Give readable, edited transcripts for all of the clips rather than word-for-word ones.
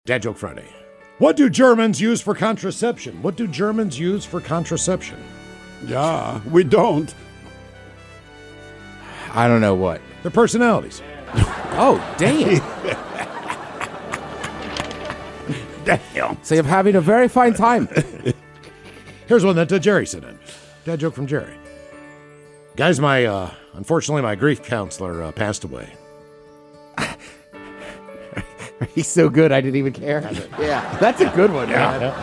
Dad Joke Friday. What do Germans use for contraception? What do Germans use for contraception? Yeah, we don't. I don't know what. Their personalities. Oh, damn. Damn. So I'm having a very fine time. Here's one that Jerry sent in. Dad joke from Jerry. Guys, unfortunately, my grief counselor passed away. He's so good, I didn't even care. Yeah, that's a good one, man.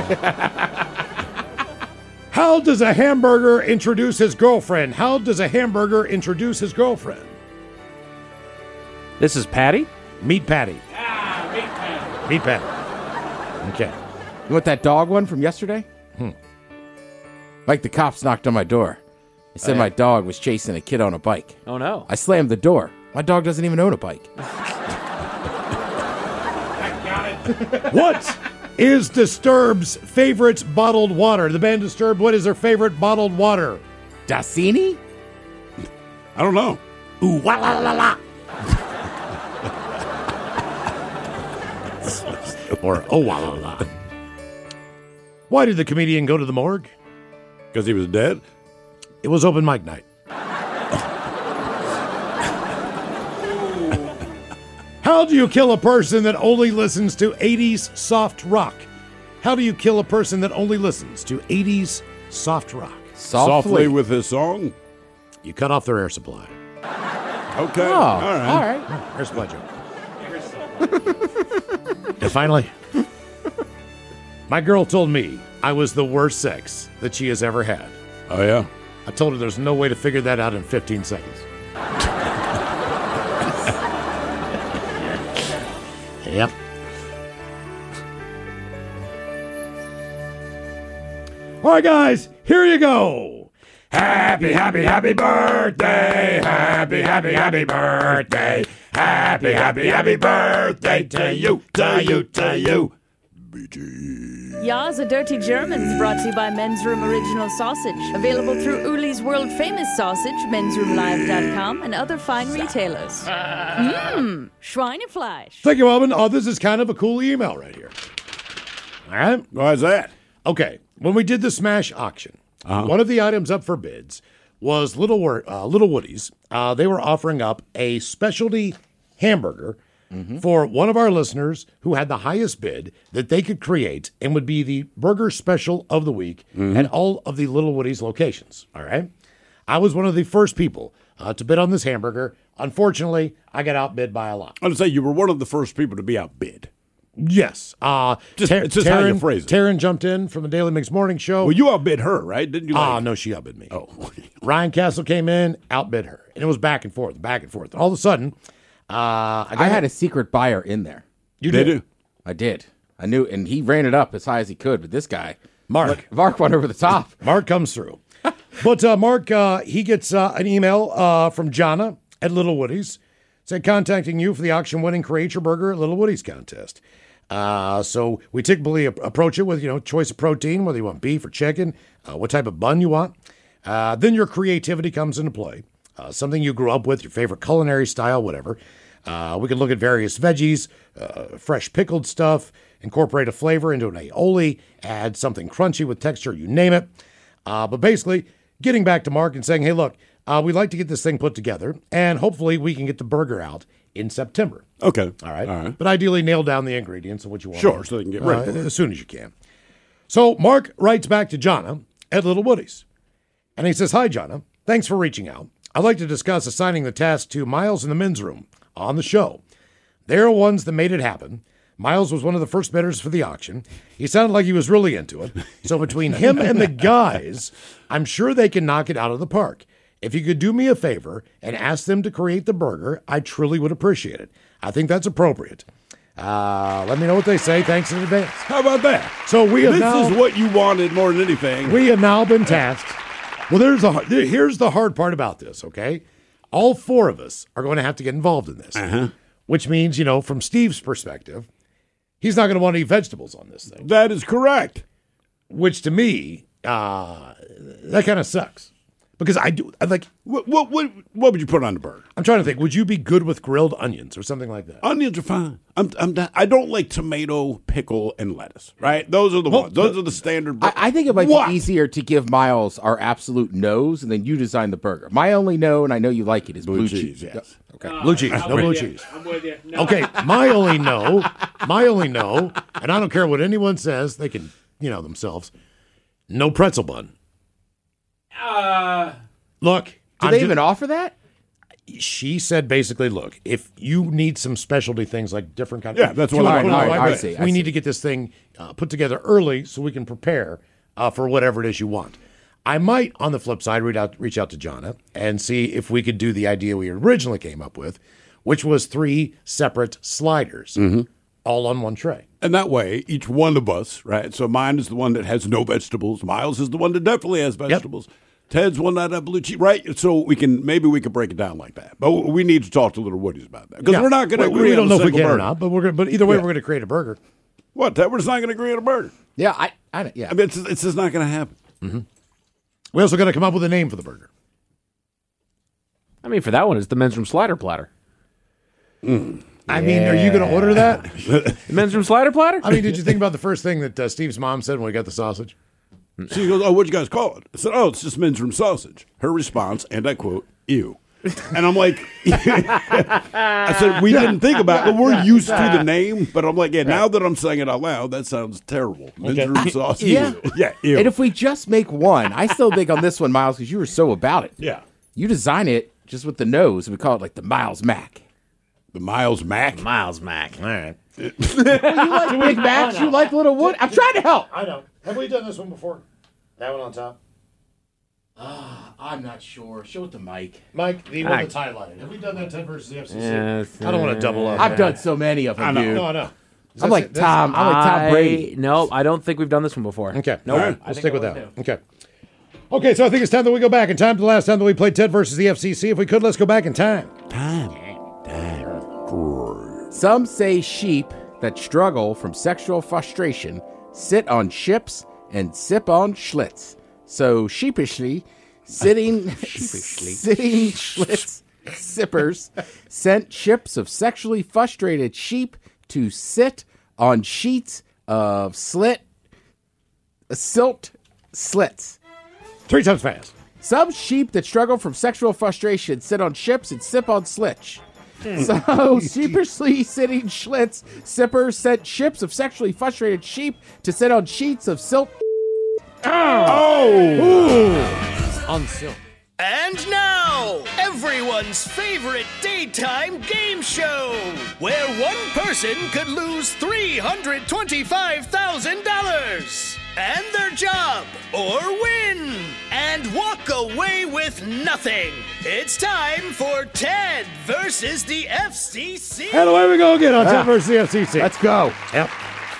How does a hamburger introduce his girlfriend? How does a hamburger introduce his girlfriend? This is Patty? Meet Patty. Meet Patty. Meet Patty. Okay. You want that dog one from yesterday? Like the cops knocked on my door. They said my dog was chasing a kid on a bike. Oh, no. I slammed the door. My dog doesn't even own a bike. What is Disturbed's favorite bottled water? The band Disturbed, what is their favorite bottled water? Dasini? I don't know. Ooh, wah la la la. Or oh wah la la. Why did the comedian go to the morgue? Because he was dead? It was open mic night. How do you kill a person that only listens to 80s soft rock? How do you kill a person that only listens to 80s soft rock? Softly with his song? You cut off their air supply. Okay. Oh, all right. all right. Air supply joke. And finally, my girl told me I was the worst sex that she has ever had. Oh, yeah? I told her there's no way to figure that out in 15 seconds. Yep. All right, guys, here you go. Happy, happy, happy birthday. Happy, happy, happy birthday. Happy, happy, happy birthday to you, to you, to you. Ya's a Dirty Germans, brought to you by Men's Room Original Sausage. Available through Uli's World Famous Sausage, mensroomlive.com, and other fine retailers. Schweinefleisch. Thank you, Alvin. Oh, this is kind of a cool email right here. All right. Why's that? Okay. When we did the Smash auction, one of the items up for bids was Little Woody's. They were offering up a specialty hamburger for one of our listeners who had the highest bid that they could create and would be the burger special of the week at all of the Little Woody's locations. All right. I was one of the first people to bid on this hamburger. Unfortunately, I got outbid by a lot. I would say you were one of the first people to be outbid. Yes. It's just how you phrase it. Taryn jumped in from the Daily Mix Morning Show. Well, you outbid her, right? Didn't you? No, she outbid me. Oh. Ryan Castle came in, outbid her. And it was back and forth. And all of a sudden, I had a secret buyer in there. You They did. do. I did. I knew, and he ran it up as high as he could, but this guy, Mark went over the top. Mark comes through. But Mark, he gets an email from Jonna at Little Woody's. Said, contacting you for the auction-winning Create Your Burger at Little Woody's contest. So we typically approach it with, choice of protein, whether you want beef or chicken, what type of bun you want. Then your creativity comes into play. Something you grew up with, your favorite culinary style, whatever. We can look at various veggies, fresh pickled stuff, incorporate a flavor into an aioli, add something crunchy with texture, you name it. But basically, getting back to Mark and saying, hey, look, we'd like to get this thing put together, and hopefully we can get the burger out in September. Okay. All right. But ideally, nail down the ingredients of what you want. Sure, so they can get ready for it. As soon as you can. So Mark writes back to Jonna at Little Woody's. And he says, hi, Jonna. Thanks for reaching out. I'd like to discuss assigning the task to Miles in the men's room on the show. They're ones that made it happen. Miles was one of the first bidders for the auction. He sounded like he was really into it. So between him and the guys, I'm sure they can knock it out of the park. If you could do me a favor and ask them to create the burger, I truly would appreciate it. I think that's appropriate. Let me know what they say. Thanks in advance. How about that? So This is what you wanted more than anything. We have now been tasked. Well, here's the hard part about this, okay? All four of us are going to have to get involved in this, which means, from Steve's perspective, he's not going to want to eat vegetables on this thing. That is correct. Which to me, that kind of sucks. Because I like. What would you put on the burger? I'm trying to think. Would you be good with grilled onions or something like that? Onions are fine. I don't like tomato, pickle, and lettuce. Right? Those are the ones. Those are the standard. I think it might be easier to give Miles our absolute no's, and then you design the burger. My only no, and I know you like it, is blue cheese. Yes. Okay. Blue cheese. No blue cheese. I'm with you. No. Okay. My only no, and I don't care what anyone says. They can, themselves. No pretzel bun. Look. Do they even offer that? She said basically, look, if you need some specialty things like different kinds of... Yeah, that's what I see. We need to get this thing put together early so we can prepare for whatever it is you want. I might, on the flip side, reach out to Jonna and see if we could do the idea we originally came up with, which was 3 separate sliders, all on one tray. And that way, each one of us, right? So mine is the one that has no vegetables. Miles is the one that definitely has vegetables. Yep. Ted's one that has blue cheese, right? So maybe we could break it down like that. But we need to talk to Little Woodies about that because we're not going to agree. We don't on know a if we can burger. or not, but either way, we're going to create a burger. What? We're just not going to agree on a burger. Yeah, I mean, it's just not going to happen. Mm-hmm. We also got to come up with a name for the burger. I mean, for that one, it's the men's room slider platter. I mean, are you going to order that? The men's room slider platter? I mean, did you think about the first thing that Steve's mom said when we got the sausage? She goes, what'd you guys call it? I said, it's just men's room sausage. Her response, and I quote, ew. And I'm like, I said, we didn't think about it. We're used to the name, but I'm like, now that I'm saying it out loud, that sounds terrible. Men's room sausage. Yeah. Yeah, ew. And if we just make one, I still think on this one, Miles, because you were so about it. Yeah. You design it just with the nose, and we call it like the Miles Mac. The Miles Mac? Miles Mac. All right. You like Big Macs? You like Little Wood? I'm trying to help. I know. Have we done this one before? That one on top? I'm not sure. Show it to Mike. Mike, the one that's highlighted. Have we done that 10 versus the FCC? Yes, I don't want to double up. I've done so many of them, I know. dude. No, I know. I'm like Tom Brady. No, I don't think we've done this one before. Okay. Nope. All right. We'll stick with that one. Okay. Okay, so I think it's time that we go back in time to the last time that we played Ted versus the FCC. If we could, let's go back in time. Some say sheep that struggle from sexual frustration sit on ships and sip on Schlitz. So sheepishly, sitting Schlitz sippers sent ships of sexually frustrated sheep to sit on sheets of silt slits. 3 times fast. Some sheep that struggle from sexual frustration sit on ships and sip on slitch. So, sheepishly sitting Schlitz sippers sent ships of sexually frustrated sheep to sit on sheets of silt. On silk. And now, everyone's favorite daytime game show, where one person could lose $325,000 and their job, or win, and walk away with nothing. It's time for Ted versus the FCC. And away we go again on Ted versus the FCC. Let's go. Yep.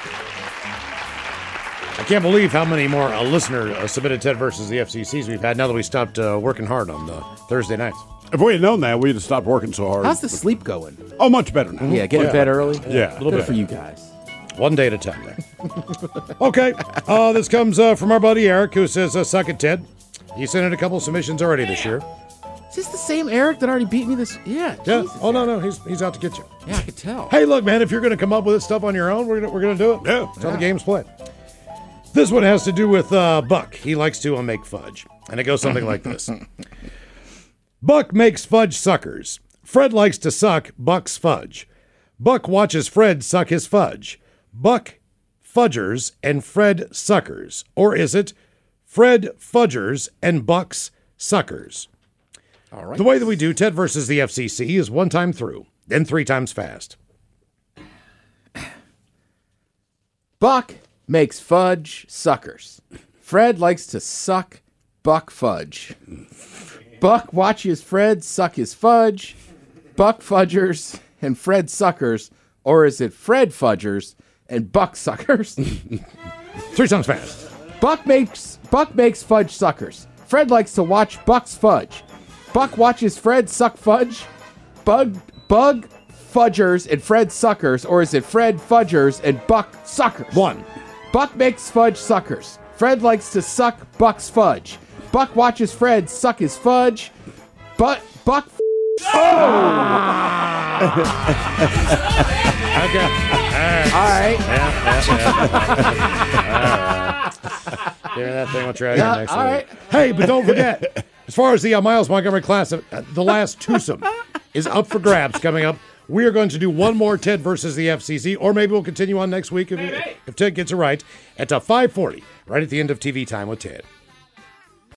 I can't believe how many more listener submitted Ted versus the FCCs we've had now that we stopped working hard on Thursday nights. If we had known that, we'd have stopped working so hard. How's the sleep going? Oh, much better now. Yeah, get to bed early. Yeah. A little Good bit. for you guys. One day at a time there. Okay. This comes from our buddy Eric, who says, suck it, Ted. He sent in a couple submissions already this year. Is this the same Eric that already beat me this? Yeah. Yeah. Jesus. Oh, no. He's out to get you. Yeah, I could tell. Hey, look, man, if you're going to come up with this stuff on your own, we're gonna do it. Yeah. That's how the game's played. This one has to do with Buck. He likes to make fudge. And it goes something like this. Buck makes fudge suckers. Fred likes to suck Buck's fudge. Buck watches Fred suck his fudge. Buck fudgers and Fred suckers. Or is it Fred fudgers and Buck's suckers? All right. The way that we do Ted versus the FCC is 1 time through, then 3 times fast. Buck makes fudge suckers. Fred likes to suck Buck fudge. Buck watches Fred suck his fudge. Buck fudgers and Fred suckers. Or is it Fred fudgers and Buck suckers? 3 times fast. Buck makes fudge suckers. Fred likes to watch Buck's fudge. Buck watches Fred suck fudge. Bug fudgers and Fred suckers. Or is it Fred fudgers and Buck suckers? 1. Buck makes fudge suckers. Fred likes to suck Buck's fudge. Buck watches Fred suck his fudge. Buck. Okay. All right. Give me that thing. We'll try again next all week. right. Hey, but don't forget, as far as the Miles Montgomery class, the last twosome is up for grabs coming up. We are going to do one more Ted versus the FCC, or maybe we'll continue on next week if Ted gets it right, at 5:40, right at the end of TV Time with Ted.